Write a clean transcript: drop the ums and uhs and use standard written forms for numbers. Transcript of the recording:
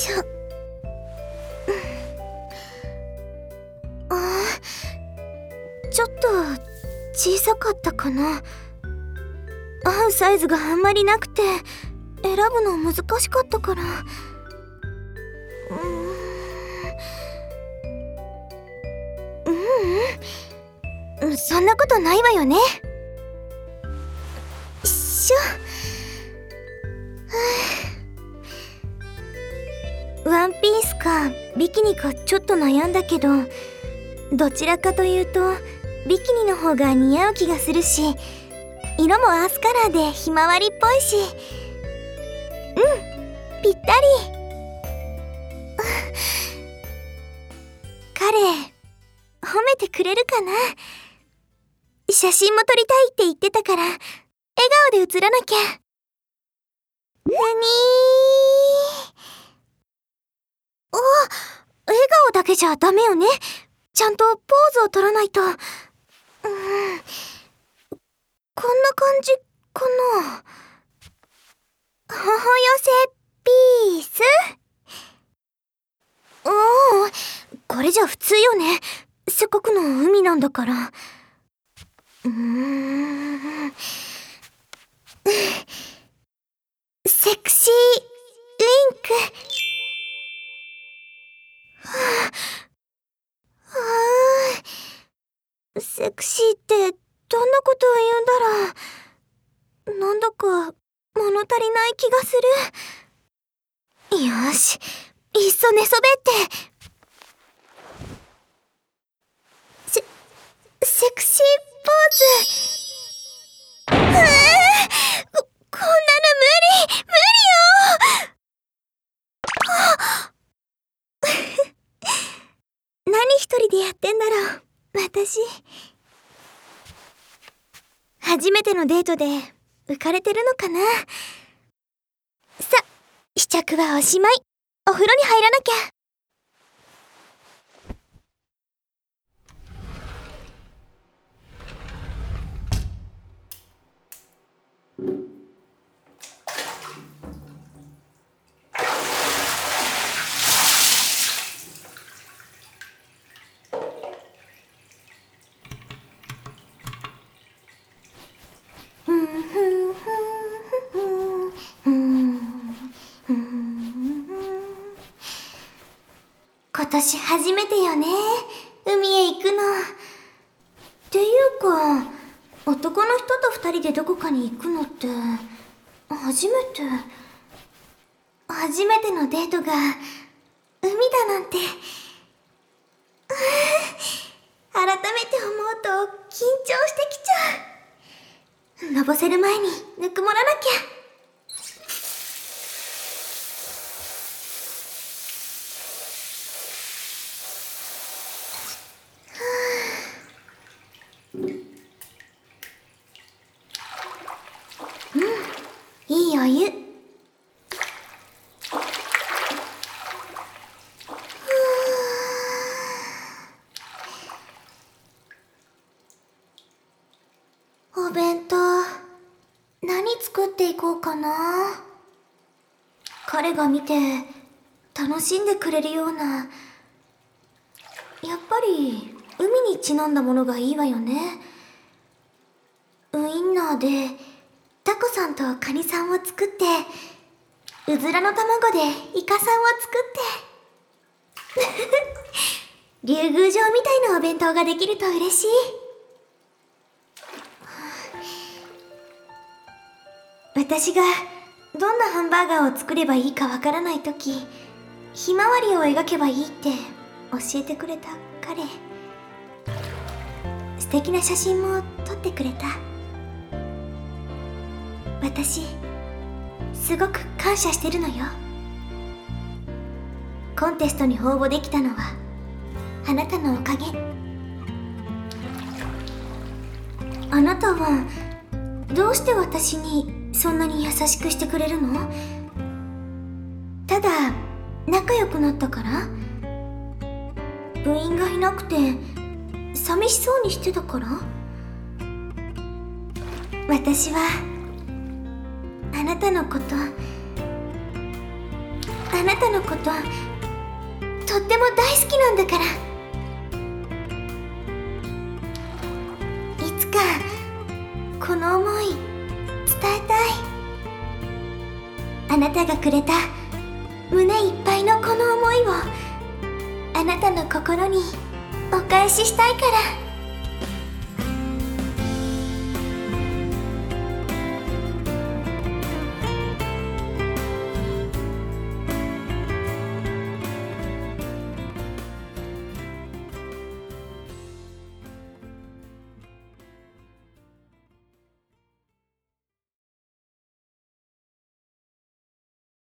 しょ。ちょっと小さかったかな。合うサイズがあんまりなくて選ぶの難しかったから。そんなことないわよね。よいしょ。ワンピースかビキニかちょっと悩んだけど、どちらかというとビキニの方が似合う気がするし、色もアースカラーでひまわりっぽいし、ぴったり。彼褒めてくれるかな。写真も撮りたいって言ってたから笑顔で写らなきゃ。ふにー。笑顔だけじゃダメよね。ちゃんとポーズを取らないと。こんな感じかな。ほほ寄せピース。これじゃ普通よね。せっかくの海なんだから。セクシーリンク。セクシーってどんなことを言うんだろう。なんだか物足りない気がする。よし、いっそ寝そべって。セクシーポーズ。こんなの無理よ。何一人でやってんだろう、私。初めてのデートで浮かれてるのかな。さ、試着はおしまい。お風呂に入らなきゃ。今年初めてよね、海へ行くの。っていうか、男の人と二人でどこかに行くのって初めてのデートが海だなんて。改めて思うと緊張してきちゃう。のぼせる前にぬくもらなきゃ。いいお湯。お弁当何作っていこうかな。彼が見て楽しんでくれるような、やっぱり海にちなんだものがいいわよね。ウインナーでタコさんとカニさんを作って、うずらの卵でイカさんを作って竜宮城みたいなお弁当ができると嬉しい。私がどんなハンバーガーを作ればいいかわからないとき、ひまわりを描けばいいって教えてくれた彼。素敵な写真も撮ってくれた。私すごく感謝してるのよ。コンテストに応募できたのはあなたのおかげ。あなたはどうして私にそんなに優しくしてくれるの？ただ仲良くなったから？部員がいなくて寂しそうにしてたから？私はあなたのこと、ああなたのこととっても大好きなんだから。いつかこの思い伝えたい。あなたがくれた胸いっぱいのこの思いをあなたの心にお返ししたいから。